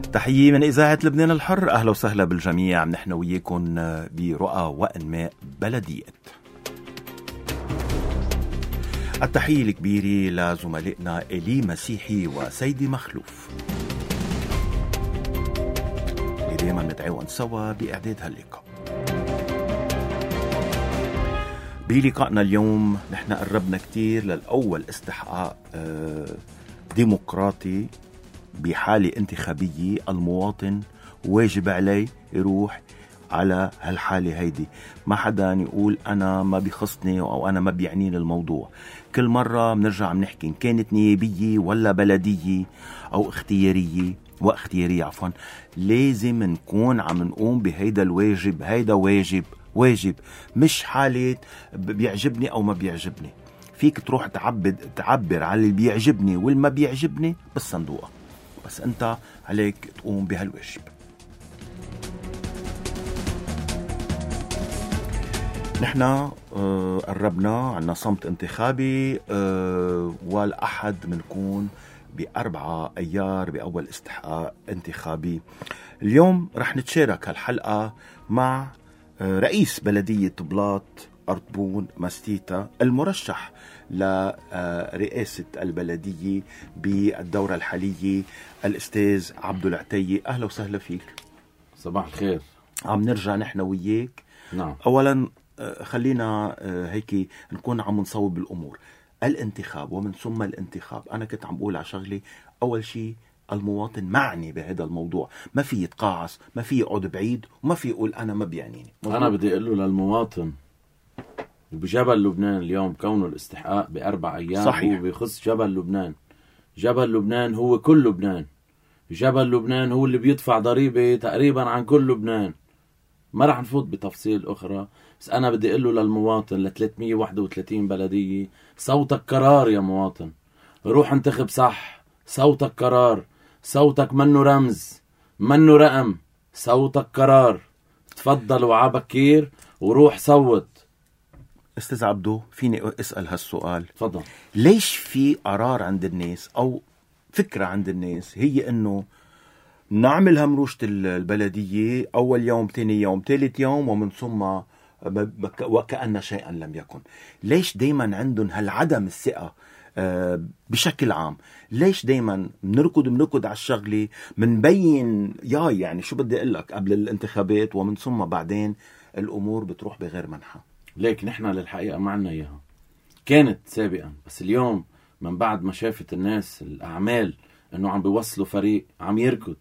تحية من إذاعة لبنان الحر، أهلا وسهلا بالجميع. نحن وياكم برؤى وأنماء بلدية. التحية الكبيرة لزملائنا إلي مسيحي وسيدي مخلوف اللي دايما نتعاون سوا بإعداد هاللقاء. بلقائنا اليوم نحن قربنا كتير للأول استحقاق ديمقراطي بحالة انتخابية. المواطن واجب عليه يروح على هالحالة هيدي، ما حدا يقول أنا ما بيخصني أو أنا ما بيعنيني الموضوع. كل مرة بنرجع بنحكي إن كانت نيابية ولا بلدية أو اختيارية عفوا، لازم نكون عم نقوم بهيدا الواجب. هيدا واجب مش حالة بيعجبني أو ما بيعجبني. فيك تروح تعبر على اللي بيعجبني واللي ما بيعجبني بالصندوق، بس أنت عليك تقوم بهالواجب. نحن قربنا عنا صمت انتخابي، والأحد منكون ب4 أيار بأول استحقاق انتخابي. اليوم رح نتشارك هالحلقة مع رئيس بلدية بلاط أرطبون ماستيتا، المرشح لرئاسة البلدية بالدورة الحالية، الأستاذ عبدو العتية. أهلا وسهلا فيك. صباح الخير. عم نرجع نحن وياك. نعم. أولا خلينا هيك نكون عم نصوب الأمور. الانتخاب ومن ثم الانتخاب، أنا كنت عم بقول على شغلي. أول شيء المواطن معني بهذا الموضوع، ما في يتقاعس، ما في يقعد بعيد، وما في يقول أنا ما بيعنيني. أنا بدي أقول له للمواطن وبجبل لبنان اليوم كونه الاستحقاق ب4 أيام صحيح. هو بيخص جبل لبنان. جبل لبنان هو كل لبنان. جبل لبنان هو اللي بيدفع ضريبة تقريبا عن كل لبنان. ما رح نفوت بتفصيل أخرى، بس أنا بدي أقول له للمواطن ل 331 بلدية، صوتك قرار يا مواطن. روح انتخب صح، صوتك قرار. صوتك منه رمز، منه رقم، صوتك قرار. تفضل وعبكير وروح صوت. أستاذ عبدو، فيني أسأل هالسؤال؟ تفضل. ليش في قرار عند الناس أو فكرة عند الناس هي أنه نعمل همروشة البلدية أول يوم، تاني يوم، ثالث يوم، ومن ثم وكأن شيئا لم يكن؟ ليش دايما عندهم هالعدم الثقة بشكل عام؟ ليش دايما بنركض على الشغلة، منبين يعني شو بدي أقول لك قبل الانتخابات، ومن ثم بعدين الأمور بتروح بغير منحة؟ ليك نحن للحقيقة ما عنا إياها، كانت سابقا، بس اليوم من بعد ما شافت الناس الأعمال أنه عم بيوصلوا فريق عم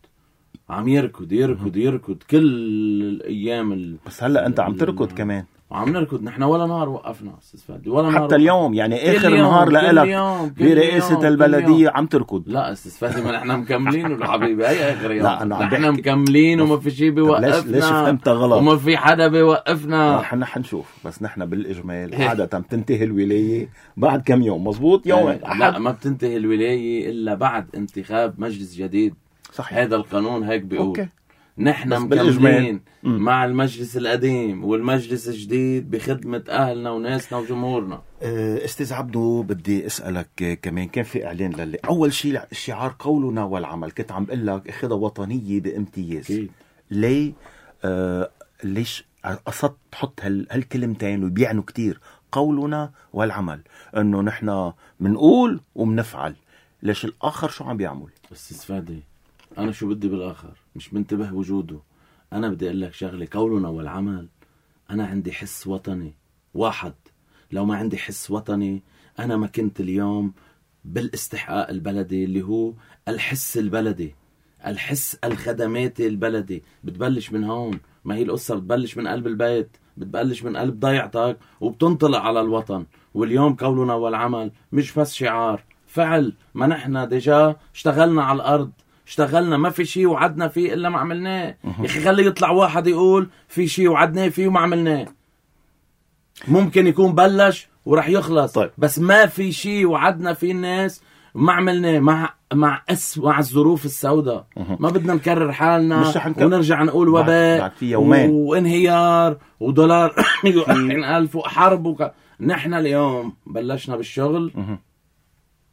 يركض كل الأيام. بس هلأ أنت عم تركض كمان. وعم نركض نحن، ولا نهار وقفنا أستاذ فادي، ولا نهار حتى اليوم يعني آخر نهار لإلك برئاسة البلدية عم تركض. لا أستاذ فادي، ما نحن مكملين حبيبي. هي آخر يوم. لا نحن مكملين وما في شيء بيوقفنا. ليش فهمت غلط؟ وما في حدا بيوقفنا. نحن حنشوف، بس نحن بالإجمال عادة بتنتهي الولاية بعد كم يوم، مظبوط؟ يوم لا، ما بتنتهي الولاية إلا بعد انتخاب مجلس جديد. صحيح. هذا القانون هيك بيقول. أوكي. نحن مكملين مع المجلس القديم والمجلس الجديد بخدمة أهلنا وناسنا وجمهورنا. أستاذ عبدو، بدي أسألك كمان، كان في إعلان للي أول شيء شعار قولنا والعمل، كنت عم بقول لك أخذها وطنية بامتياز. ليه ليش قصدت تحط هالكلمتين وبيعنوا كتير، قولنا والعمل، أنه نحن منقول ومنفعل؟ ليش الآخر شو عم بيعمل؟ أستاذ فادي، أنا شو بدي بالآخر؟ مش منتبه وجوده. أنا بدي أقول لك شغلة، قولنا والعمل. أنا عندي حس وطني واحد. لو ما عندي حس وطني أنا ما كنت اليوم بالاستحقاق البلدي، اللي هو الحس البلدي، الحس الخدماتي البلدي. بتبلش من هون، ما هي القصة بتبلش من قلب البيت، بتبلش من قلب ضيعتك وبتنطلق على الوطن. واليوم قولنا والعمل مش بس شعار، فعل. ما نحن ديجا اشتغلنا على الأرض، اشتغلنا، ما في شيء وعدنا فيه إلا ما عملناه. يا أخي خلي يطلع واحد يقول في شيء وعدناه فيه وما عملناه. ممكن يكون بلش ورح يخلص. طيب. بس ما في شيء وعدنا فيه الناس وما عملناه، مع الظروف السوداء. ما بدنا نكرر حالنا ونرجع نقول وباء وانهيار ودولار 20,000 وحرب نحن اليوم بلشنا بالشغل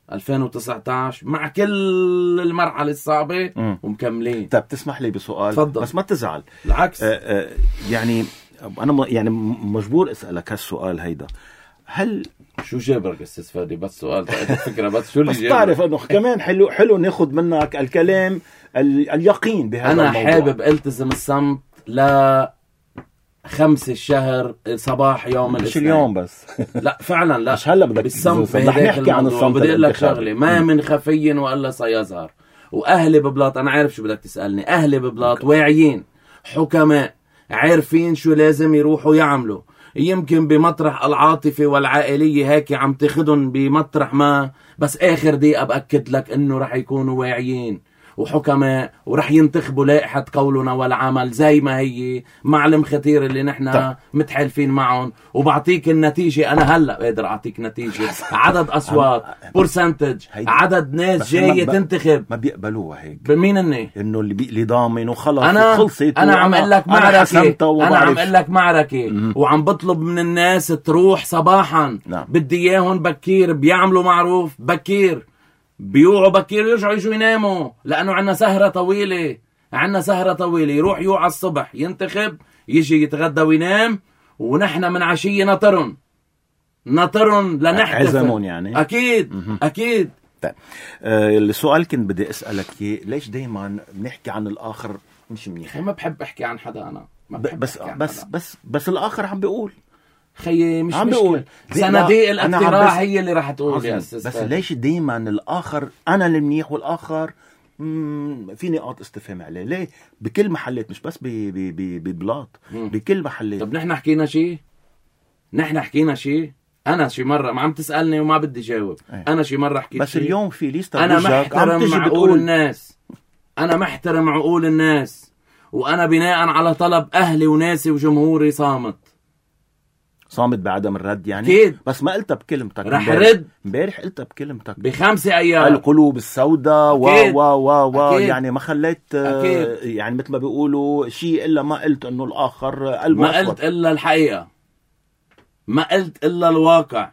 2019 مع كل المرحلة الصعبة ومكملين. طيب تسمح لي بسؤال؟ تفضل. بس ما تزعل. العكس. يعني أنا يعني مجبور أسألك هالسؤال هيدا. هل شو جابرك استاذ فادي؟ بس سؤال فكرة بس شو اللي بس تعرف انه كمان حلو ناخد منك الكلام اليقين بهذا أنا الموضوع. حابب التزم الصمت ل5 الشهر صباح يوم مش الاثنين. اليوم بس. لا فعلا لا، مش هلا بدك بالصمت رح نحكي عن الصمت. بدي اقول لك شغله، ما من خفي والا سيظهر. واهلي ببلاط، انا عارف شو بدك تسالني، اهلي ببلاط واعيين حكماء عارفين شو لازم يروحوا يعملوا. يمكن بمطرح العاطفة والعائلية هيك عم تاخدن بمطرح ما، بس آخر دقيقة بأكد لك إنه رح يكونوا واعيين وحكماء ورح ينتخبوا لائحة قولنا والعمل زي ما هي مع المختير اللي نحن متحالفين معهم. وبعطيك النتيجة، أنا هلأ قادر أعطيك نتيجة عدد أصوات برسنتج، عدد ناس جاية تنتخب. ما بيقبلوها هيك. بمين إنه اللي ضامن وخلص خلصت. أنا عم أقول لك معركة، أنا عم أقول لك معركة وعم بطلب من الناس تروح صباحا. بدي إياهم بكير، بيعملوا معروف بكير، بيوعوا بكير، يرجعوا يجوا يناموا، لأنه عنا سهرة طويلة. يروح يوعى الصبح ينتخب، يجي يتغدى وينام، ونحن من عشية نطرن لنحتفل. عزمون يعني. أكيد. طيب السؤال كنت بدي أسألك إياه، ليش دايما بنحكي عن الآخر مش منيح؟ ما بحب أحكي عن حدا أنا. بس الآخر عم بيقول خيي مش مشكلة. صناديق الاقتراح هي اللي راح تقول يا أستاذ. بس ليش دايما الآخر أنا المنيح والآخر في نقاط استفهام عليه؟ ليه بكل محلات، مش بس ببلاط، بكل محلات. طب نحن حكينا شيء؟ أنا شي مرة ما عم تسألني وما بدي جاوب. أنا شي مرة حكيت بس اليوم في ليستة. أنا محترم عقول الناس، وأنا بناء على طلب أهلي وناسي وجمهوري صامت بعدم الرد يعني. أكيد. بس ما قلتها بكلمتك، رح رد. امبارح قلتها بكلمتك ب5 أيام. القلوب السوداء يعني ما خليت يعني مثل ما بيقولوا شيء إلا ما قلت إنه الآخر قلبه ما قلت إلا الحقيقة، ما قلت إلا الواقع.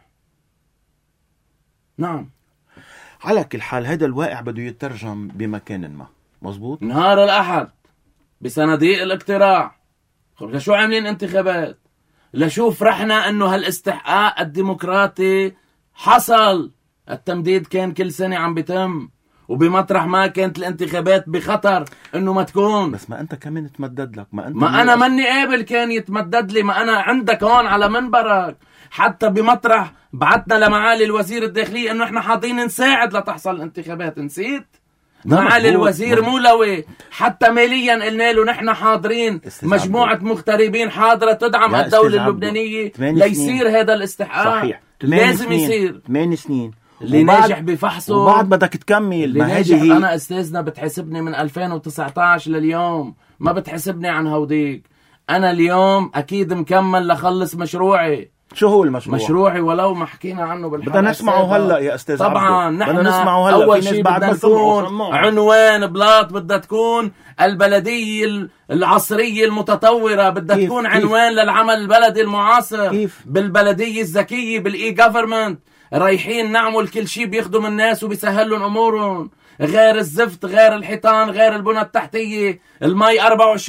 نعم. على كل حال هذا الواقع بده يترجم بمكان ما. مزبوط. نهار الأحد بصناديق الاقتراع، شو عاملين انتخابات، لشو فرحنا انه هالاستحقاق الديمقراطي حصل. التمديد كان كل سنة عم بيتم، وبمطرح ما كانت الانتخابات بخطر انه ما تكون. بس ما انت كمان تمدد لك. ما انا مني قابل كان يتمدد لي، ما انا عندك هون على منبرك. حتى بمطرح بعتنا لمعالي الوزير الداخلية انه احنا حاضرين نساعد لتحصل الانتخابات. نسيت؟ معالي الوزير مولوي حتى ماليا قلنا له نحن حاضرين، مجموعة مغتربين حاضرة تدعم الدولة اللبنانية ليصير هذا الاستحقاق. صحيح. لازم يصير. 8 سنين اللي ناجح بفحصه وبعد بدك تكمل. ما هي أنا أستاذنا بتحسبني من 2019 لليوم، ما بتحسبني عن هوديك. أنا اليوم أكيد مكمل لخلص مشروعي. شو هو المشروع؟ مشروعي ولو ما حكينا عنه بالحلقة بدنا نسمعه هلا يا أستاذ. طبعا نحن هلا. أول شيء بدنا نكون عنوان بلاط، بدها تكون البلدية العصرية المتطورة، بدها تكون عنوان للعمل البلدي المعاصر. بالبلدية الذكية، بالإي جوفرمنت، رايحين نعمل كل شيء بيخدم الناس وبيسهل لهم أمورهم، غير الزفت، غير الحيطان، غير البنى التحتية. المي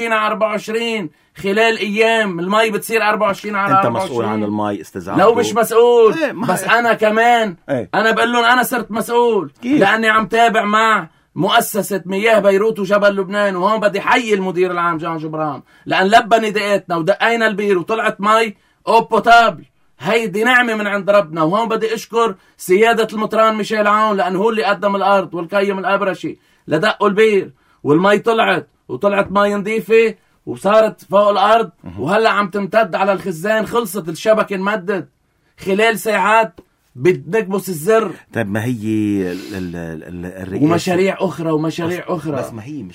24/24، خلال ايام المي بتصير 24/24. انت مسؤول عن المي استاذ عبدو؟ لو مش مسؤول بس انا كمان انا بقول لهم انا صرت مسؤول. لاني عم تابع مع مؤسسة مياه بيروت وجبل لبنان، وهون بدي حيي المدير العام جان جبران، لان لبى نداءاتنا ودقينا البير وطلعت مي او بوتابل. هيدي نعمة من عند ربنا. وهون بدي اشكر سيادة المطران ميشيل عون، لان هو اللي قدم الارض والقيم الابرشي لدقوا البير، والمي طلعت مي نظيفة وصارت فوق الأرض، وهلأ عم تمتد على الخزان. خلصت الشبكة، انمدت خلال ساعات بنكبس الزر. طيب ما هي ومشاريع أخرى بس ما هي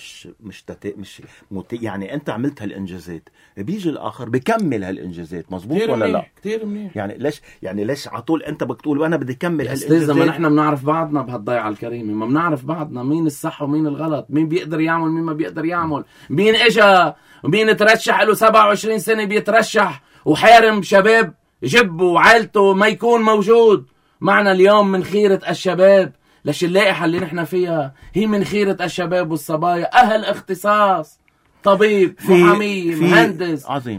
مش يعني أنت عملت هالإنجازات، بيجي الآخر بكمل هالإنجازات. مزبوط ولا لا؟ كتير منيح. يعني ليش عطول أنت بتقول أنا بدي كمل هالإنجازات؟ ما نحن بنعرف بعضنا بهالضيعة الكريمة، ما بنعرف بعضنا مين الصح ومين الغلط، مين بيقدر يعمل مين ما بيقدر يعمل، مين إجا ومين ترشح له 27 سنة بيترشح وحارم شباب جبه وعائلته ما يكون موجود معنا اليوم من خيرة الشباب ليش اللائحة اللي نحن فيها هي من خيرة الشباب والصبايا، أهل اختصاص، طبيب، محامي، مهندس، عظيم،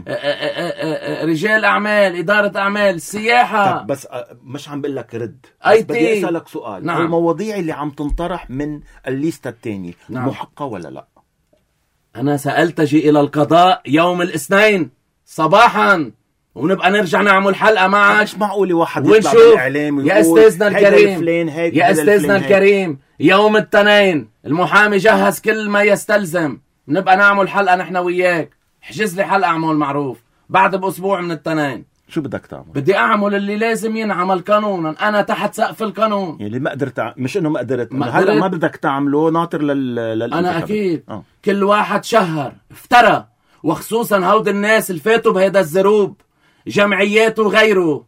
رجال أعمال، إدارة أعمال، سياحة. طب بس مش عم بقول لك رد، بس بدي أسألك سؤال. نعم. المواضيع اللي عم تنطرح من الليستة الثانية نعم. محقة ولا لا؟ أنا سألتجي إلى القضاء يوم الاثنين صباحا، ونبقى نرجع نعمل حلقة معك. مش معقول واحد يطلع ونشوف بالإعلام يا أستاذنا الكريم، يا أستاذنا الفلين الكريم، يوم التنين المحامي جهز كل ما يستلزم، نبقى نعمل حلقة نحن وياك. حجز لي حلقة عمول معروف بعد بأسبوع من التنين. شو بدك تعمل؟ بدي أعمل اللي لازم ينعمل قانونا، أنا تحت سقف القانون. يعني ما قدرت مش إنه ما قدرت، هلا ما بدك تعمله ناطر أنا أكيد كل واحد شهر افترى، وخصوصا هود الناس اللي فاتوا بهذا الزروب، جمعيات وغيره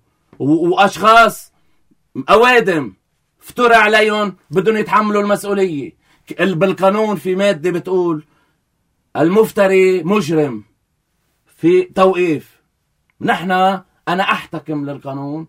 وأشخاص أوادم افترى عليهم بدهم يتحملوا المسؤولية. بالقانون في مادة بتقول المفتري مجرم في توقيف. نحن أنا أحتكم للقانون،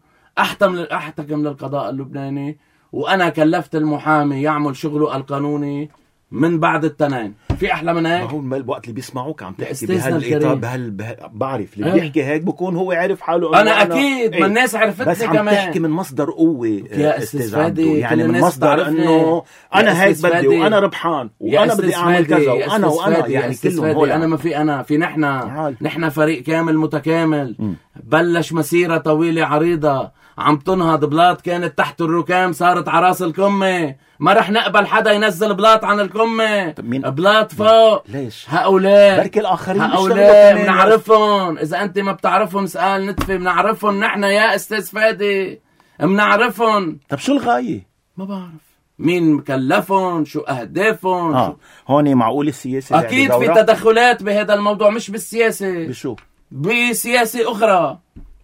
أحتكم للقضاء اللبناني، وأنا كلفت المحامي يعمل شغله القانوني من بعد التنين. في أحلى من هيك؟ ما هو الوقت اللي بيسمعوك عم تحكي بهالإطار بعرف اللي بيحكي هيك بكون هو عارف حاله. أنا أكيد ما الناس عرفتني بس كمان. بس عم تحكي من مصدر قوة يا أستاذ فادي، يعني من مصدر إنه أنا هيك بدي وأنا ربحان وأنا بدي أعمل كذا وأنا يعني كلهم هول. أنا ما في نحن فريق كامل متكامل. بلش مسيرة طويلة عريضة عم تنهض. بلاط كانت تحت الركام صارت عراس القمة. ما رح نقبل حدا ينزل بلاط عن القمة. بلاط فوق. ليش؟ هؤلاء بركي الآخرين هؤلاء بنعرفهم. إذا أنت ما بتعرفهم اسأل نتفي. بنعرفهم نحن يا أستاذ فادي، بنعرفهم. طب شو الغاية؟ ما بعرف مين مكلفهم، شو أهدافهم. هون معقول السياسة أكيد في تدخلات بهذا الموضوع، مش بالسياسة. بشو؟ بسياسة أخرى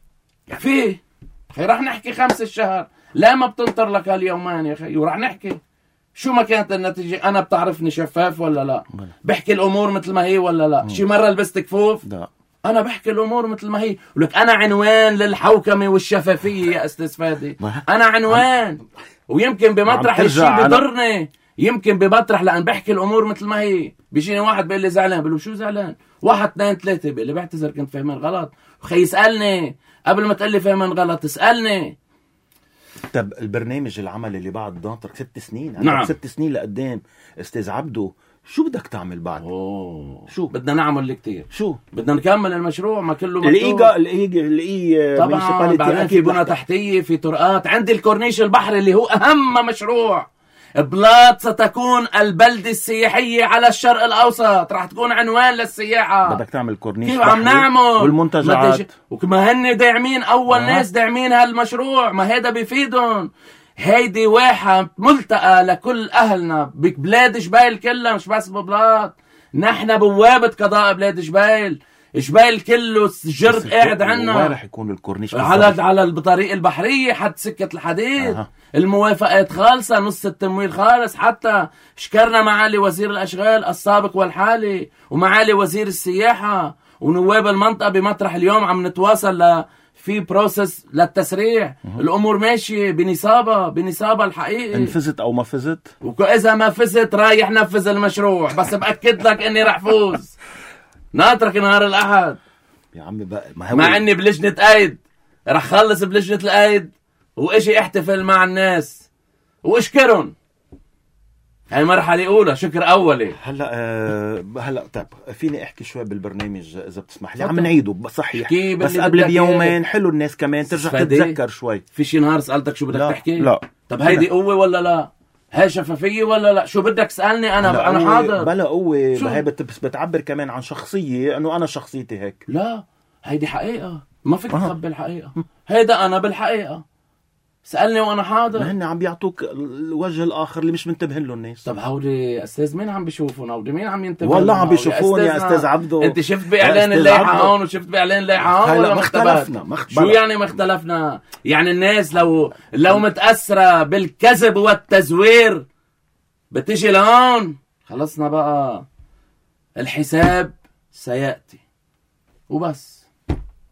في. رح نحكي 5 الشهر، لا ما بتنطر لك هاليومين يا أخي، ورح نحكي شو ما كانت النتيجة. أنا بتعرفني شفاف ولا لا؟ بحكي الأمور مثل ما هي ولا لا؟ شي مرة لبست كفوف؟ لا، أنا بحكي الأمور مثل ما هي. ولك أنا عنوان للحوكمة والشفافية يا أستاذ فادي. أنا عنوان. ويمكن بمطرح الشي بضرني، يمكن بمطرح لأن بحكي الأمور مثل ما هي. بيجيني واحد بيقول لي زعلان، بقول له شو زعلان؟ 1 2 3 بيقول لي بعتذر كنت فاهمين غلط. أخي اسألني قبل ما تقول لي فاهمين غلط، اسألني. طب البرنامج العمل اللي بعد ناطرك 6 سنين، نعم 6 سنين لقدام استاذ عبدو، شو بدك تعمل بعد؟ شو بدنا نعمل كتير؟ شو بدنا نكمل المشروع ما كله مكتوب. طبعا بعدين في بنى تحتية، في طرقات. عندي الكورنيش البحري اللي هو أهم مشروع. بلاط ستكون البلدة السياحية على الشرق الأوسط، راح تكون عنوان للسياحة. بدك تعمل كورنيش كيف عم نعمل والمنتجعات، وكما هن داعمين أول ناس داعمين هالمشروع. ما هيدا بيفيدهم. هيدي واحة ملتقى لكل أهلنا ببلاد جبيل كلها، مش بس ببلاط. نحن بوابة قضاء بلاد جبيل. جبيل كله الجرد قاعد عنا. وين رح يكون الكورنيش؟ على الطريق البحرية حد سكة الحديد. الموافقات خالصة، نص التمويل خالص. حتى شكرنا معالي وزير الأشغال السابق والحالي ومعالي وزير السياحة ونواب المنطقة بمطرح. اليوم عم نتواصل في بروسس للتسريع. الأمور ماشية بنصابة الحقيقي. إن فزت أو ما فزت، وإذا ما فزت رايح نفذ المشروع. بس بأكد لك إني رح فوز. ناطرك نهار الأحد يا عمي بقى. مع إني بلجنة أيد، رح خلص بلجنة الأيد وإشي احتفل مع الناس واشكرهم. هاي مرحلة أولى، شكر أولي. هلا طيب فيني أحكي شوي بالبرنامج إذا بتسمح لي. عم نعيده صحيح، بس قبل بيومين حلو الناس كمان ترجع تتذكر شوي. في شي نهار سألتك شو بدك تحكي؟ لا. طب هيدي قوة ولا لا؟ هاي شفافية ولا لا؟ شو بدك تسألني؟ أنا حاضر. بلا قوة. هاي بتعبر كمان عن شخصية، إنه أنا شخصيتي هيك. لا هيدي حقيقة، ما فيك تخبي الحقيقة. هيدا أنا بالحقيقة. سألني وأنا حاضر. هن عم بيعطوك الوجه الآخر اللي مش منتبهين له الناس. طب هودي أستاذ مين عم بيشوفون؟ هودي مين عم ينتبه؟ والله عم بيشوفون يا أستاذ عبدو. أنت شفت بإعلان اللائحة هون وشفت بإعلان اللائحة هون ولا ما اختلفنا؟ شو يعني ما اختلفنا؟ يعني الناس لو متأثرة بالكذب والتزوير بتيجي لهون. خلصنا بقى، الحساب سيأتي وبس.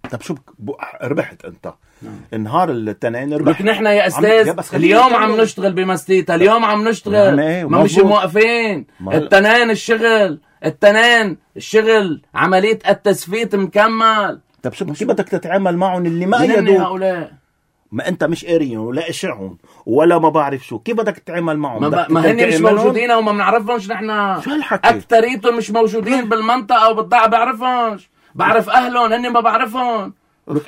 طب شو ربحت انت النهار التنين لك نحن يا استاذ اليوم عم نشتغل بمستيتا، اليوم عم نشتغل ما مش موقفين. التنين الشغل عملية التسفيت مكمل. طب شو كيف بدك تتعامل معهم اللي ما يدوا هؤلاء؟ ما انت مش قاريهم ولا اشعهم ولا ما بعرف شو، كيف بدك تتعامل معهم؟ ما هن مش موجودين وما بنعرفهمش نحن. شو هالحكي؟ اكثريتهم مش موجودين بالمنطقة وبالضاعة، بعرفهمش، بعرف اهلهم هن ما بعرفهم. لك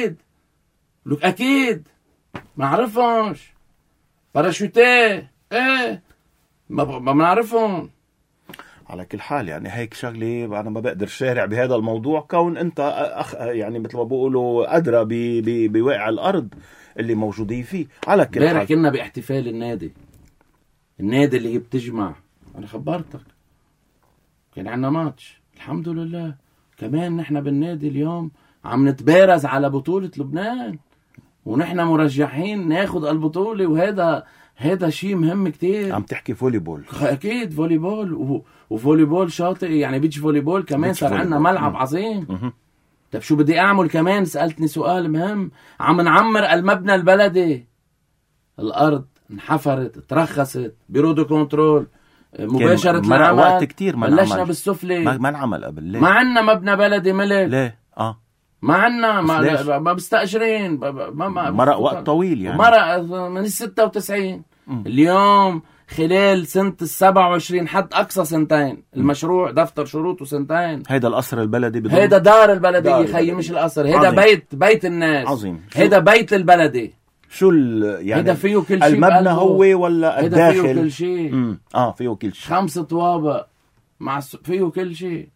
اكيد ما عرفهمش. باراشوتيه ايه ما بنعرفهم. على كل حال يعني هيك شغلة أنا ما بقدر شارع بهذا الموضوع، كون أنت يعني مثل ما بقولوا أدرى بواقع الأرض اللي موجودين فيه. على كل حال كنا باحتفال النادي اللي هي بتجمع، أنا خبرتك كان عنا ماتش الحمد لله. كمان نحن بالنادي اليوم عم نتبارز على بطولة لبنان ونحن مرجحين ناخد البطولة، وهذا شيء مهم كتير. عم تحكي فولي بول؟ أكيد فولي بول وفولي بول شاطئ يعني بيتش فولي بول كمان صار عندنا ملعب عظيم. طب شو بدي أعمل كمان؟ سألتني سؤال مهم. عم نعمر المبنى البلدي، الأرض انحفرت ترخصت بيرودو كنترول مباشرة العمل. وقت كتير بلشنا بالسفلي ما نعمل قبل. ليه؟ ما عنا مبنى بلدي ملك. ليه؟ ما عنا ما بستأجرين مرق وقت طويل يعني مرق من 96. اليوم خلال سنة 27 حد أقصى سنتين المشروع دفتر شروط وسنتين. هيدا القصر البلدي هيدا دار البلدية خيي مش القصر. هيدا بيت الناس عظيم. هيدا بيت البلدي. شو يعني هيدا فيه كل شيء المبنى هو ولا الداخل؟ هيدا فيه كل شيء. فيه كل شيء 5 طوابق فيه كل شيء.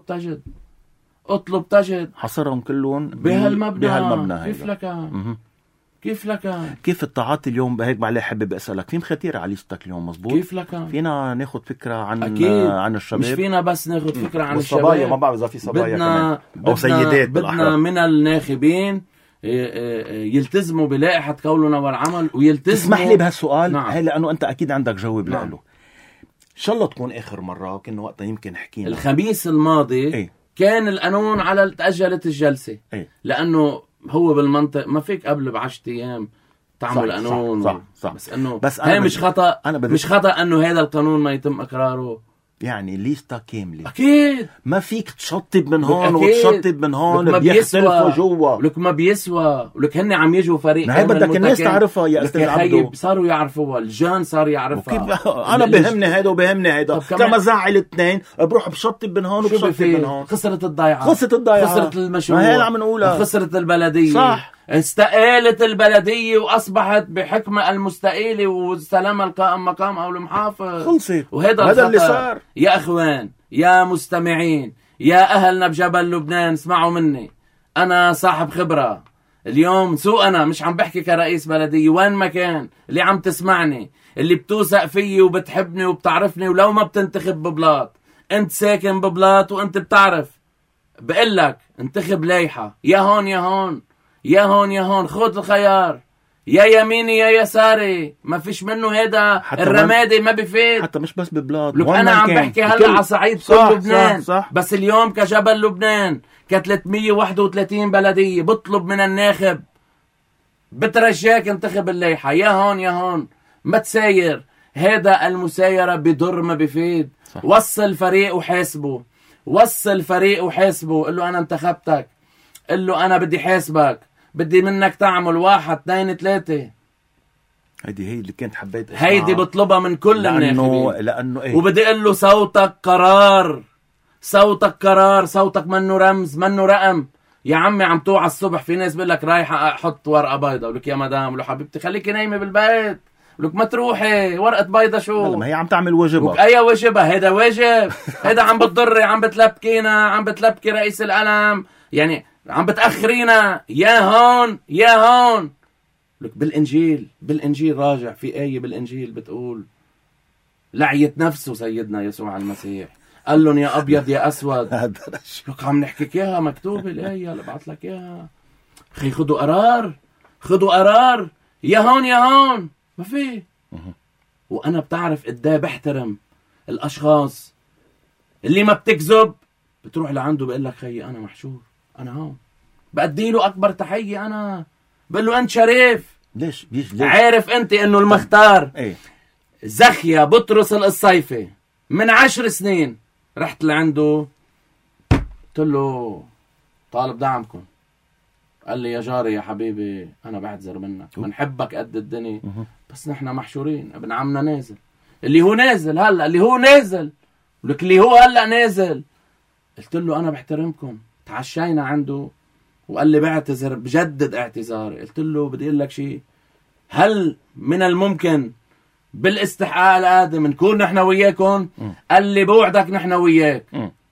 اطلب تجد حصرهم كلهم بهالمبنى. كيف لك كيف التعاطي اليوم بهيك؟ بعلي حابب اسالك في خطير على ليستك اليوم مزبوط؟ كيف لك فينا ناخذ فكره عن عن الشباب؟ مش فينا بس ناخذ فكره عن الشباب، ما بعرف اذا في صبايا كمان او سيدات. بدنا من الناخبين يلتزموا بلائحه قولنا والعمل ويلتزموا. تسمح لي بهالسؤال؟ نعم. هي لانه انت اكيد عندك جواب له. نعم. ان شاء الله تكون اخر مره، كنا وقتها يمكن حكينا الخميس الماضي كان القانون على تأجلت الجلسة لأنه هو بالمنطق ما فيك قبل ب10 أيام تعمل قانون. صح. بس هي مش خطأ. مش خطأ أنه هذا القانون ما يتم إقراره. يعني ليستا كاملة أكيد ما فيك تشطب من هون وتشطب من هون، بيختلفوا جوا. لك ما بيسوى. لك هن عم يجوا فريق. ما هي بدك الناس تعرفها يا أستاذ عبدو. صاروا يعرفوها، الجان صار يعرفها. أنا بهمني هذا وبهمني هذا. لما زعل اثنين بروح بشطب من هون وبشطب من هون. خسرت الضيعة، خسرت المشروع، ما هي عم نقولها. خسرت البلدية. صح. استقالت البلدية وأصبحت بحكمة المستقيلة واستلم القائم مقام أو المحافظ. خلصت. وهذا اللي صار. يا أخوان، يا مستمعين، يا أهلنا بجبل لبنان، اسمعوا مني. أنا صاحب خبرة اليوم، أنا مش عم بحكي كرئيس بلدية. وين ما كان اللي عم تسمعني، اللي بتوثق فيي وبتحبني وبتعرفني، ولو ما بتنتخب ببلاط، أنت ساكن ببلاط وأنت بتعرف، بقلك انتخب لايحة. يا هون يا هون يا هون يا هون، خذ الخيار، يا يميني يا يساري، ما فيش منه. هذا الرمادي ما بفيد. حتى مش بس ببلاد. أنا عم بحكي هلا على صعيد كل لبنان. صح. بس اليوم كجبل لبنان ك331 بلدية بطلب من الناخب، بترجاك انتخب اللايحة. يا هون يا هون، ما تساير. هذا المسايرة بضر ما بفيد. صح. وصل فريق وحاسبه. قل له أنا انتخبتك، قل له أنا بدي حاسبك، بدي منك تعمل 1 2 3. هيدي هي اللي كنت حبيت اسمعها. هيدي بطلبها من كل الناخبين. لأنه إيه؟ وبدي قل له صوتك قرار، صوتك منه رمز منه رقم. يا عمي عم توعى الصبح، في ناس بيقول لك رايحة أحط ورقة بيضة، ولك يا مدام، ولو حبيبتي خليكي نايمة بالبيت، ولك ما تروحي ورقة بيضة. شو ما هي عم تعمل واجبها. أي واجبها؟ هيدا واجب. هيدا عم بتضري، عم بتلبكينا، عم بتلبكي رئيس القلم، يعني عم بتأخرينا. يا هون. لك بالإنجيل راجع في آية بالإنجيل بتقول لعية نفسه سيدنا يسوع المسيح، قال لهم يا أبيض يا أسود. لك عم نحكيك إياها مكتوب الآية اللي بعت لك إياها. أخي خدوا قرار. يا هون ما في. وأنا بتعرف قديه بحترم الأشخاص اللي ما بتكذب، بتروح لعنده بقول لك خيي أنا محشور، أنا هون بأدي له اكبر تحية. انا بقول له انت شريف. ليش عارف انت انه المختار ايه زخيا بطرس القصيفي من 10 سنين رحت لعنده قلت له طالب دعمكم. قال لي يا جاري يا حبيبي انا بعتذر منك، بنحبك قد الدنيا بس نحن محشورين، ابن عمنا نازل، اللي هو نازل هلا، اللي هو نازل ولك اللي هو هلا نازل. قلت له انا بحترمكم. تعشينا عنده وقال لي بعتذر، بجدد اعتذاري. قلت له بدي اقول لك شيء، هل من الممكن بالاستحقاق القادم نكون نحن وياكم؟ قال لي بوعدك نحن وياك.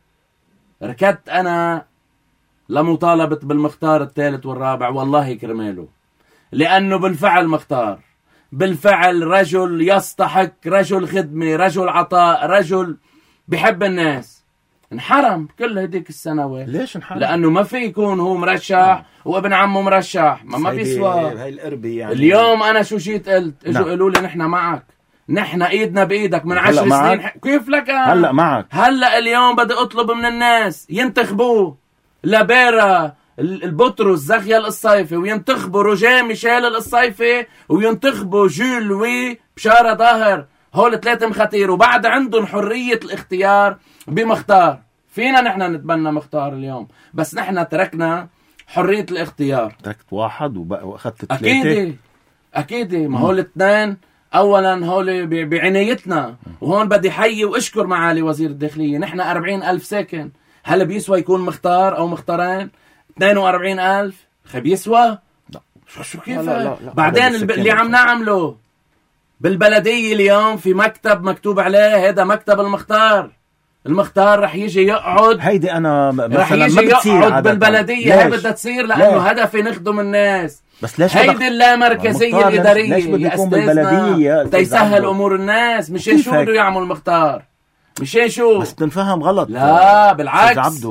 ركضت انا لمطالبة بالمختار الثالث والرابع، والله كرماله، لأنه بالفعل مختار، بالفعل رجل يستحق، رجل خدمة، رجل عطاء، رجل بحب الناس. انحرم كل هديك السنوات. ليش انحرم؟ لأنه ما في يكون هو مرشح وابن عمه مرشح، ما بيسوى. هاي القربة يعني. اليوم أنا شو جيت قلت؟ اجوا قالوا لي نحن معك، نحن ايدنا بايدك من 10 سنين. كيف لك هلا معك؟ هلا اليوم بدي اطلب من الناس ينتخبوه لبيرا البطرس زخيا القصيفي، وينتخبوا روجيه ميشيل القصيفي، وينتخبوا جول لوي بشارة ظاهر. هول 3 مخاتير، وبعد عندهم حرية الاختيار بمختار. فينا نحن نتبنى مختار اليوم، بس نحن تركنا حرية الاختيار. تركت واحد واخذت 3. أكيد ما هول 2 أولا هول بعنايتنا. وهون بدي حيي واشكر معالي وزير الداخلية. نحن 40,000 ساكن، هل بيسوى يكون مختار أو مختارين؟ 42,000 بيسوى؟ لا. شو كيف؟ لا. بعدين اللي عم نعمله بالبلدية اليوم في مكتب مكتوب عليه هذا مكتب المختار. المختار رح يجي يقعد، هيدي انا رح يجي يقعد بالبلدية. هي بدها تصير لأنه هدفي نخدم الناس. بس ليش هيدي اللامركزية الإدارية ليش بده يكون بالبلدية تيسهل أمور الناس؟ مشان شو بده يعمل مختار؟ مشان شو؟ بس تنفهم غلط. لا بالعكس،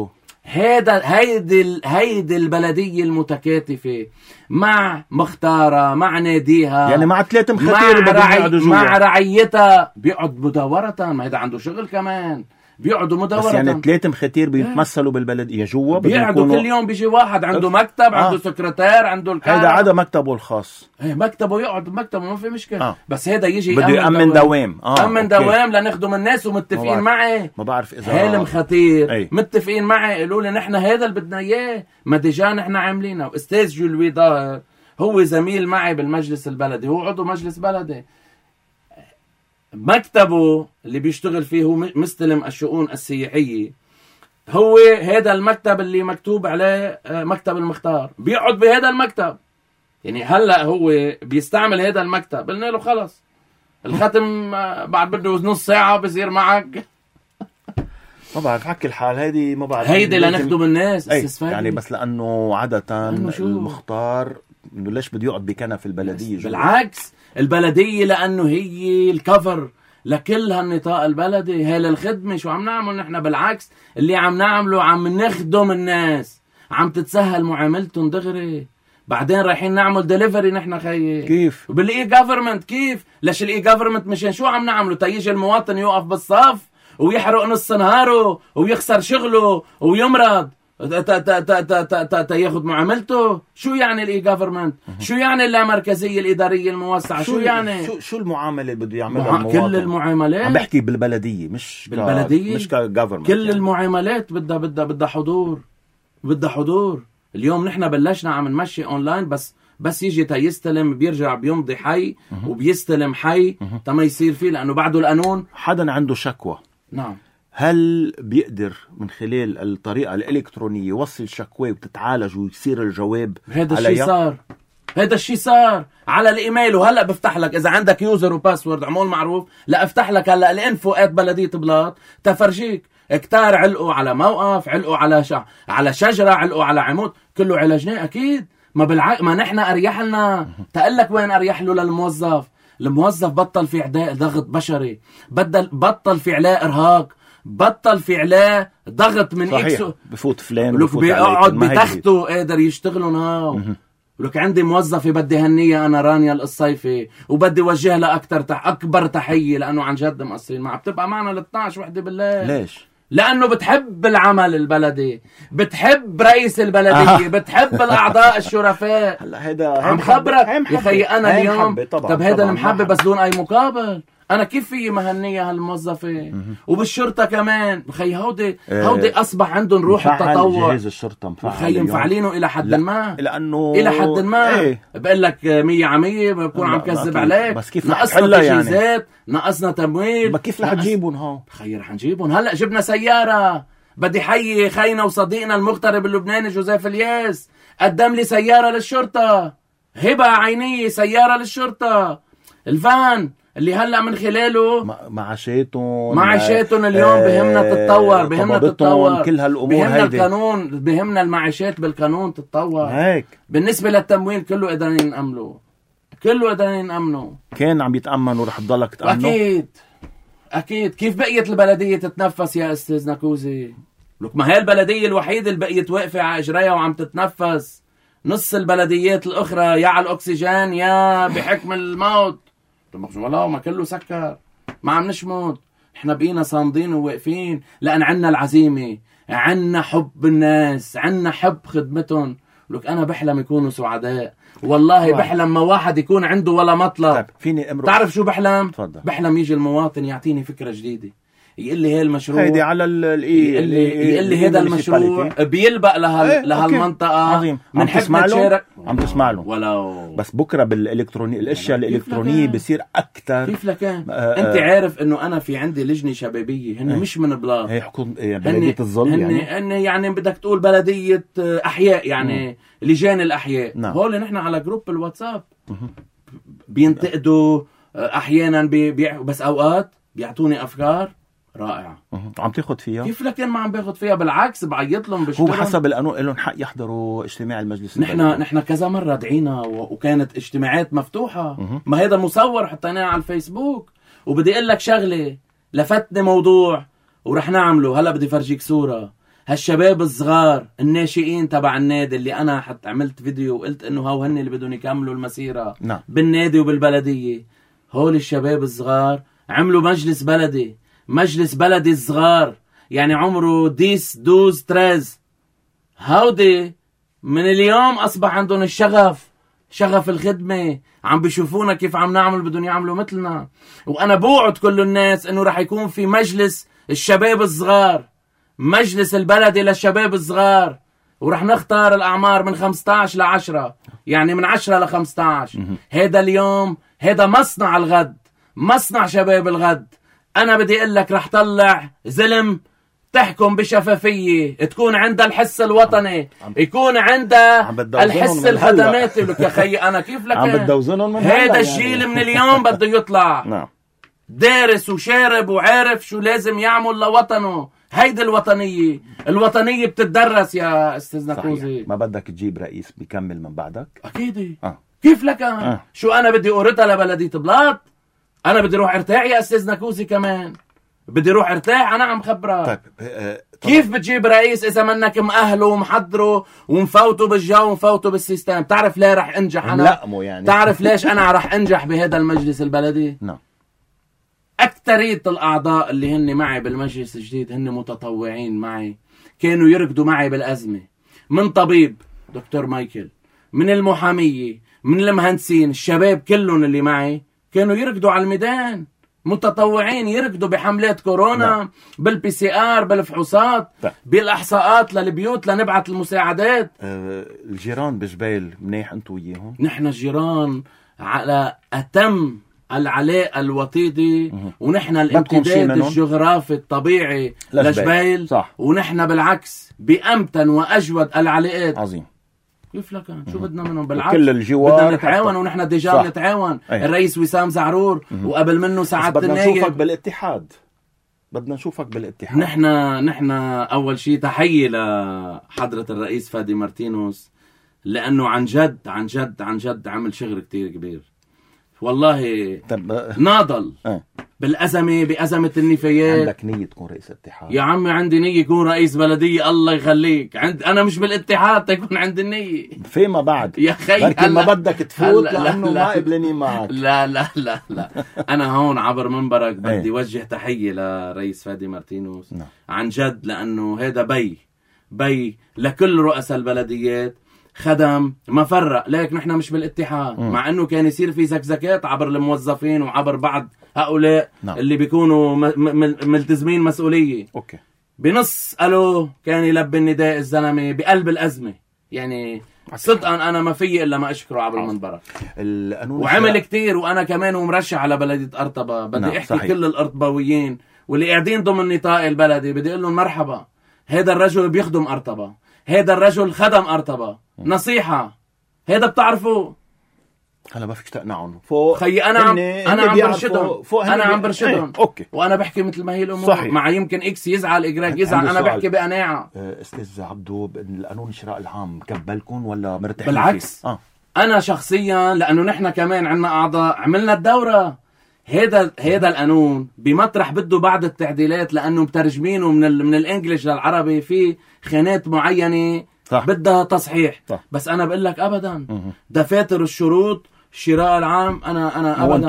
هيدي البلدية المتكاتفة مع مختارة، مع ناديها، يعني مع 3 مخاتير مع رعيتها بيقعد مدورة. ما هيدا عنده شغل كمان، بيقعدوا مدورة. بس يعني 3 مخاتير بيتمثلوا بالبلدية جوا، بيقعدوا كل يوم بيجي واحد عنده مكتب، عنده سكرتير، عنده الكارة. هيدا عدا مكتبه الخاص. مكتبه يقعد بمكتبه ما في مشكلة. بس هيدا يجي بده يأمن دوام. أمن دوام لنخدم الناس، ومتفقين معي. ما بعرف إذا هالم خطير متفقين معي، قالوا لي نحن هذا اللي بدنا إياه، ما ديجا نحن عاملينه. وأستاذ جولوي ظاهر هو زميل معي بالمجلس البلدي، هو عضو مجلس بلدي. مكتبه اللي بيشتغل فيه هو مستلم الشؤون السياحية، هو هذا المكتب اللي مكتوب عليه مكتب المختار، بيقعد بهذا المكتب. يعني هلأ هو بيستعمل هذا المكتب. قلنا له خلص الختم بعد بده نص ساعة بصير معك. ما بعرف حكي الحال. هيدي ما بعرف، هيدي لنخدم الناس. يعني بس لأنه عادة المختار إنه ليش بده يقعد بكنف البلدية؟ بالعكس، البلدية لأنه هي الكفر لكل هالنطاق البلدي، هي للخدمة. شو عم نعمل نحن؟ بالعكس، اللي عم نعمله عم نخدم الناس، عم تتسهل معاملتهم دغري. بعدين رايحين نعمل ديليفري نحن خيي. كيف؟ بالاي جوفرمنت. كيف؟ ليش الاي جوفرمنت؟ مشان شو عم نعمله؟ تيجي المواطن يوقف بالصف ويحرق نص نهاره ويخسر شغله ويمرض ياخذ معاملته. شو يعني الاي جوفرمنت؟ شو يعني اللامركزيه الاداريه الموسعه؟ شو يعني؟ شو المعامله اللي بده يعملها المواطن؟ كل المعاملات. عم بحكي بالبلديه، مش بالبلديه، مش كجوفرمنت. كل يعني المعاملات بدها حضور. اليوم نحن بلشنا عم نمشي اونلاين، بس يجي تيستلم بيرجع بيمضي حي وبيستلم حي تما يصير فيه، لانه بعده القانون. حدا عنده شكوى، نعم، هل بيقدر من خلال الطريقة الإلكترونية يوصل شكوى وتتعالج ويصير الجواب؟ هذا الشيء صار على الإيميل. وهلأ بفتح لك إذا عندك يوزر وباسورد عمول معروف، لا افتح لك هلأ الانفو@بلدية بلاط تفرجيك. كتار علقوا على موقف، علقوا على شجرة، علقوا على عمود، كله عالجناه أكيد. ما نحن أريح لنا. تقلك وين أريح له للموظف؟ الموظف بطل في عداء ضغط بشري، بطل في علاء إرهاق، بطل في عليه ضغط من إكسو. بفوت فلان ولك بيقعد بتخته قادر يشتغلوا نهاو. ولك عندي موظفة بدي هنية أنا رانيا القصيفي، وبدي وجه لها أكبر تحية، لأنه عن جد مقصرين معها. بتبقى معنا ل 12 وحدة بالليل. ليش؟ لأنه بتحب العمل البلدي، بتحب رئيس البلدية، بتحب الأعضاء الشرفاء. هلا هيدا عم خبرك يا خيي أنا اليوم. طب هيدا المحبة بس دون أي مقابل. أنا كيف في مهنية هالموظفة؟ وبالشرطة كمان بخي هودي أصبح عندهم روح التطور. جهاز الشرطة بخي مفعلينه إلى حد ما، لأنه إلى حد ما بقول لك 100 بكون عم كذب عليك. بس كيف نقصنا تجهيزات، نقصنا تمويل. كيف رح تجيبهم هون؟ بخي رح نجيبهم. هلا جبنا سيارة. بدي حيي خينا وصديقنا المغترب اللبناني جوزيف الياس، قدم لي سيارة للشرطة، هبة عينية سيارة للشرطة، الفان اللي هلا من خلاله معاشاتهم اليوم بهمنا تتطور، بهمنا تتطور كل هالامور، بهمنا القانون، بهمنا المعاشات بالقانون تتطور. هيك بالنسبه للتمويل كله قادرين نأمله، كله قادرين نأمنه. كان عم يتأمن ورح تضلك تأمنه. اكيد كيف بقيت البلديه تتنفس يا استاذ نكوزي؟ لك ما هي البلديه الوحيده اللي بقيت واقفه على اجريها وعم تتنفس. نص البلديات الاخرى يا على الاكسجين يا بحكم الموت. والله ما كله سكر، ما عم نشمت. احنا بقينا صامدين وواقفين لان عنا العزيمه، عنا حب الناس، عنا حب خدمتهم. لك انا بحلم يكونوا سعداء، والله بحلم ما واحد يكون عنده ولا مطلب. طيب فيني تعرف شو بحلم؟ تفضل. بحلم يجي المواطن يعطيني فكره جديده، يقول لي هي المشروع هيدي على يقول لي هذا المشروع بيلبق لهالمنطقه. عم تسمع له؟ عم تسمع له ولو بس بكره بالالكتروني الاشياء الالكترونيه بصير اكثر. كيف لكان انت عارف انه انا في عندي لجنه شبابيه، هن مش من بلاط، هي حكومه بلديه الظل، يعني بدك تقول بلديه احياء، يعني لجان الاحياء. نعم. هول نحن على جروب الواتساب بينتقدوا احيانا بس اوقات بيعطوني افكار رائعة. عم تاخد فيها؟ كيف لكن ما عم باخد فيها؟ بالعكس بعيط لهم بشترهم. هو حسب القانون لهم حق يحضروا اجتماع المجلس. نحن كذا مرة دعينا وكانت اجتماعات مفتوحة. ما هذا مصور حطيناه على الفيسبوك. وبدي اقول لك شغلة لفتني موضوع ورح نعمله هلا. بدي فرجيك صورة هالشباب الصغار الناشئين تبع النادي اللي انا حتى عملت فيديو وقلت انه هو هن اللي بدهم يكملوا المسيرة. نعم. بالنادي وبالبلدية. هول الشباب الصغار عملوا مجلس بلدي صغار، يعني عمره 10 12 13. هودي من اليوم أصبح عندهم شغف الخدمة، عم بيشوفونا كيف عم نعمل، بدهم يعملوا مثلنا. وأنا بوعد كل الناس إنه رح يكون في مجلس الشباب الصغار، مجلس البلدي للشباب الصغار، ورح نختار الأعمار من 15 ل10، يعني من 10 ل15. هذا اليوم هذا مصنع الغد، مصنع شباب الغد. أنا بدي أقول لك رح طلع زلم تحكم بشفافية، تكون عندها الحس الوطني، يكون عندها الحس الخدماتي. لك يا خي أنا كيف لك عم بتدوزنهم من هذا الجيل يعني. من اليوم بده يطلع نعم. دارس وشارب وعارف شو لازم يعمل لوطنه. هيدي الوطنية بتتدرس يا أستاذ نكوزي. ما بدك تجيب رئيس بيكمل من بعدك؟ أكيد. كيف لك شو أنا بدي أورثها لبلدية بلاط؟ أنا بدي روح ارتاح يا أستاذ نكوزي، كمان بدي روح ارتاح. أنا عم خبرك. طيب كيف بتجيب رئيس إذا منك مأهله ومحضره ومفوته بالجو ومفوته بالسيستم؟ تعرف ليه رح أنجح أنا؟ يعني. تعرف ليش أنا رح أنجح بهذا المجلس البلدي؟ نعم. أكترية الأعضاء اللي هن معي بالمجلس الجديد هن متطوعين معي، كانوا يركضوا معي بالأزمة. من طبيب دكتور مايكل، من المحامية، من المهندسين، الشباب كلهم اللي معي كانوا يركضوا على الميدان، متطوعين يركضوا بحملات كورونا، بالبي سي ار، بالفحوصات، بالاحصاءات للبيوت لنبعث المساعدات. الجيران بجبيل منيح انتو وياهم؟ نحن الجيران على اتم العلاقة الوطيدة، ونحن الامتداد الجغرافي الطبيعي لجبيل، ونحن بالعكس بأمتن وأجود العلاقات. عظيم. كيف لك شو بدنا منهم؟ بالعكس كل الجوار بدنا نتعاون، ونحن ديجا نتعاون. الرئيس وسام زعرور وقبل منه سعادة النايب. بدنا نشوفك بالاتحاد، بدنا نشوفك بالاتحاد. نحن أول شيء تحية لحضرة الرئيس فادي مارتينوس، لأنه عن جد عمل شغل كتير كبير والله. ناضل بأزمة النفايات. عندك نية تكون رئيس اتحاد؟ يا عمي عندي نية يكون رئيس بلدية، الله يخليك. أنا مش بالاتحاد تكون عندي النية فيما بعد يا خي. لكن ما بدك تفوت لأنه ما قبلني معك. لا أنا هون عبر منبرك بدي وجه تحية لرئيس فادي مارتينوس عن جد، لأنه هذا بي لكل رؤساء البلديات، خدم ما فرق. ليك نحن مش بالاتحاد مع انه كان يصير في زكزكات عبر الموظفين وعبر بعض هؤلاء اللي بيكونوا ملتزمين مسؤولية. اوكي. بنص قالوا كان يلبي النداء الزلمة بقلب الأزمة. يعني صدقا أنا ما في إلا ما أشكره عبر المنبر، وعمل كتير. وأنا كمان ومرشح على بلدية أرطبة. بدي أحكي صحيح. كل الأرطبويين واللي قاعدين ضمن النطاق البلدي بدي أقول لهم مرحبا، هذا الرجل بيخدم أرطبة، هذا الرجل خدم أرطبة. نصيحة، هذا بتعرفوا. هلا ما فيك تقنعهم فوق خي. أنا عم برشدهم، أنا عم برشدهم. أوكي. وأنا بحكي مثل ما هي الأمور صحيح. مع يمكن إكس يزعل إجراك يزعل، أنا بحكي بقناعة. أستاذ عبدو، القانون الشراء العام كبلكم ولا مرتاحين؟ بالعكس أنا شخصيا، لأنه نحن كمان عنا أعضاء عملنا الدورة. هذا القانون بمطرح بده بعض التعديلات، لأنه مترجمينه من الإنجليش للعربي في خانات معينة صح. بدها تصحيح صح. بس أنا بقول لك أبدا دفاتر الشروط الشراء العام أنا أبدا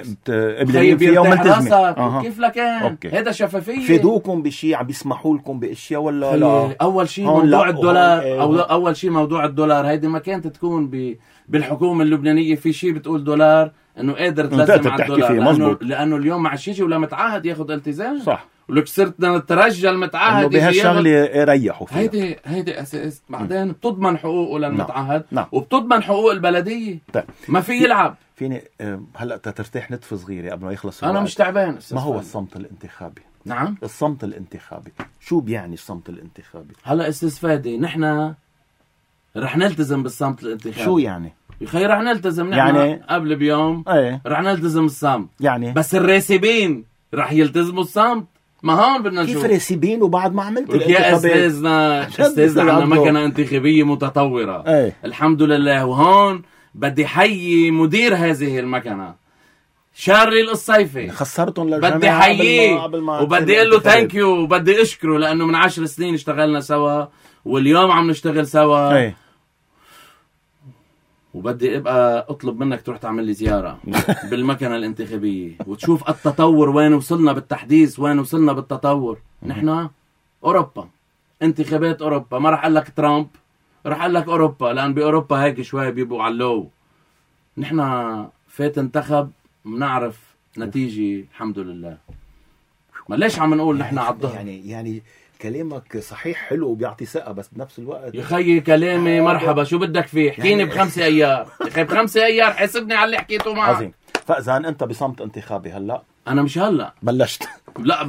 قبلين فيها وملتزمين. كيف لكان هذا شفافية. فيدوكم بشيء، عم بيسمحوا لكم بأشياء ولا لا؟ أول شيء موضوع الدولار أو أول شيء موضوع الدولار. هيدي ما كانت تكون بالحكومة اللبنانية في شيء بتقول دولار إنه قادر تلزم على الدولار، لأنه اليوم مع الشيء ولا متعهد ياخد التزام صح. ولك صرت نترجى المتعهد بهالشغله يريحوا فيها. هيدي اساس. بعدين بتضمن حقوقه للمتعهد وبتضمن حقوق البلديه. ما في يلعب. فيني هلا ترتاح نتفه صغيره قبل ما يخلص الوقت. انا مش تعبان. ما هو الصمت الانتخابي؟ نعم الصمت الانتخابي شو بيعني الصمت الانتخابي؟ هلا استاذ فادي، نحن رح نلتزم بالصمت الانتخابي. شو يعني؟ يخي رح نلتزم نحن يعني قبل بيوم رح نلتزم الصمت يعني. بس الراسبين رح يلتزموا الصمت. ما هون بدنا نشوف كيف راسبين وبعد ما عملت يا استاذنا عندنا مكنه انتخابيه متطوره الحمد لله. وهون بدي حيي مدير هذه المكنه شارلي القصيفي، خسرتهم للجميع. بدي حييه وبدي اقول له ثانك يو وبدي اشكره، لانه من 10 سنين اشتغلنا سوا واليوم عم نشتغل سوا. وبدي ابقى اطلب منك تروح تعمل لي زياره بالمكنه الانتخابيه وتشوف التطور وين وصلنا بالتحديث، وين وصلنا بالتطور. نحن اوروبا، انتخابات اوروبا. ما راح اقول لك ترامب، راح اقول لك اوروبا، لان باوروبا هيك شوي بيبقوا على اللو. نحن فات انتخب بنعرف نتيجه الحمد لله. ما ليش عم نقول نحن على الظهر؟ يعني كلامك صحيح حلو وبيعطي ثقة، بس بنفس الوقت يا خيي كلامي مرحبا شو بدك فيه؟ احكيني ب5 ايار يا خي، ب5 ايار حاسبني على اللي حكيته معك. عظيم. فاذا انت بصمت انتخابي هلا؟ انا مش هلا بلشت. لا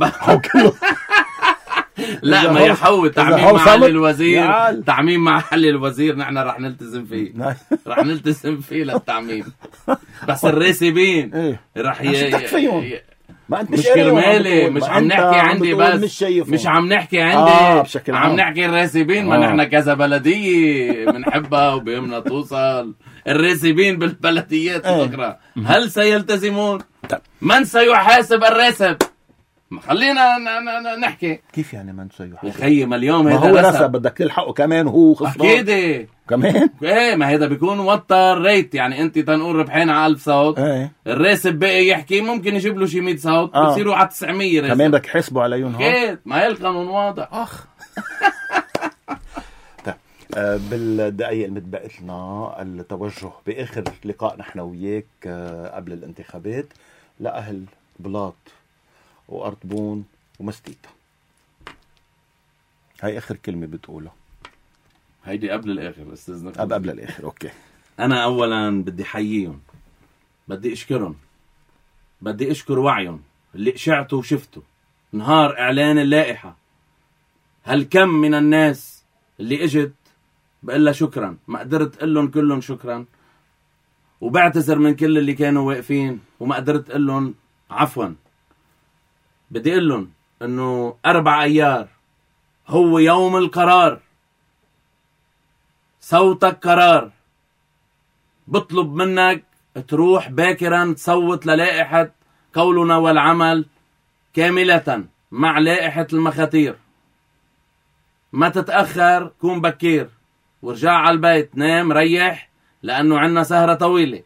لا ما يحوي تعميم مع حل الوزير، تعميم مع حل الوزير نحن رح نلتزم فيه. رح نلتزم فيه للتعميم. بس الراسبين رح ما انت مش كرمالي، مش عم نحكي عندي بس، مش عم نحكي عندي عم نحكي الراسبين. ما نحن كذا بلدية بنحبها وبيهمنا توصل. الراسبين بالبلديات الأخرى هل سيلتزمون؟ من سيحاسب الراسب؟ خلينا نحكي. كيف يعني من سيحاسب؟ يا خيي ما اليوم ما هو رسب بدك تلحقه كمان وهو خسران. أكيد كمان ما هذا بيكون وتر ريت. يعني انت تنقول ربحين على 1000 صوت الراسب بقى يحكي ممكن يجيب له شي 100 صوت بصيروا على 900 راسب. كمان بدك تحسبوا عليهم هون. ما هي القانون واضح. بالدقائق المتبقت لنا التوجه باخر لقاء نحن وياك قبل الانتخابات لاهل بلاط وأرطبون ومستيتا. هاي اخر كلمه بتقولها. هيدي قبل الاخر استاذنا. قبل الاخر. اوكي. انا اولا بدي حييهم، بدي اشكرهم، بدي اشكر وعيهم اللي اشعته وشفته نهار اعلان اللائحه. هالكم من الناس اللي اجت بقول لها شكرا، ما قدرت اقول لهم كلهم شكرا، وبعتذر من كل اللي كانوا واقفين وما قدرت اقول لهم عفوا. بدي اقول لهم انه 4 ايار هو يوم القرار. صوتك قرار. بطلب منك تروح باكرا تصوت للائحة قولنا والعمل كاملة مع لائحة المخاتير. ما تتأخر، كون بكير، ورجع على البيت، نام ريح، لأنه عنا سهرة طويلة.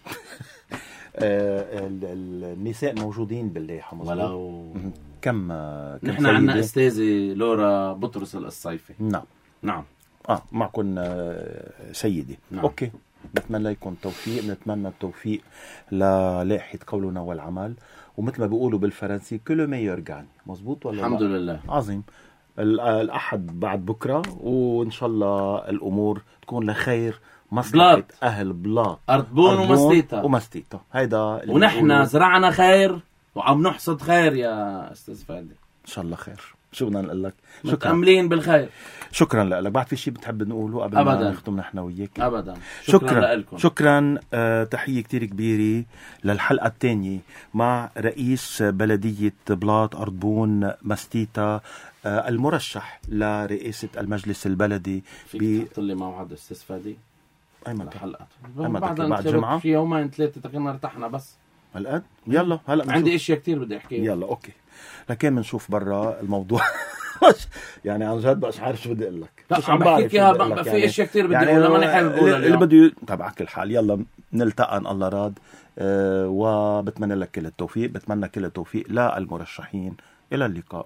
النساء موجودين باللائحة ولو كم نحن عنا أستاذة لورا بطرس الصيفي. نعم معكم سيدي. نعم. أوكي، بتمنى لكم التوفيق. نتمنى التوفيق للائحة قولنا والعمل، ومثل ما بيقولوا بالفرنسي كل ميور غاني. مزبوط ولا الحمد لله. عظيم. الأحد بعد بكرة، وإن شاء الله الأمور تكون لخير مصلحة أهل بلاط أردبون ومستيتا. هيدا ونحن زرعنا خير وعم نحصد خير يا أستاذ فادي. إن شاء الله خير. شو بدنا نقول لك؟ متأملين بالخير. شكرا لك. بعد في شيء بتحب نقوله قبل ما نختم نحن وياك؟ أبدا. شكرا لكم. شكرا. تحية كتير كبيرة للحلقة الثانية مع رئيس بلدية بلاط أردبون مستيتا، المرشح لرئاسة المجلس البلدي. فيك لي موعد أستاذ فادي؟ أيمتى حلقة بعد جمعة؟ في يومين ثلاثة تكون ارتحنا بس. هالقد؟ يلا هلا عندي اشياء كتير بدي احكيها. يلا اوكي، لكن بنشوف برا الموضوع. يعني عن جد مش عارف شو بدي اقول لك. مش عم بحكيك اياها، في اشياء كتير بدي اقولها ماني حابب اقولها اللي بده تبع كل حال. يلا نلتقى ان الله راد. وبتمنى لك كل التوفيق، بتمنى كل التوفيق للمرشحين. الى اللقاء.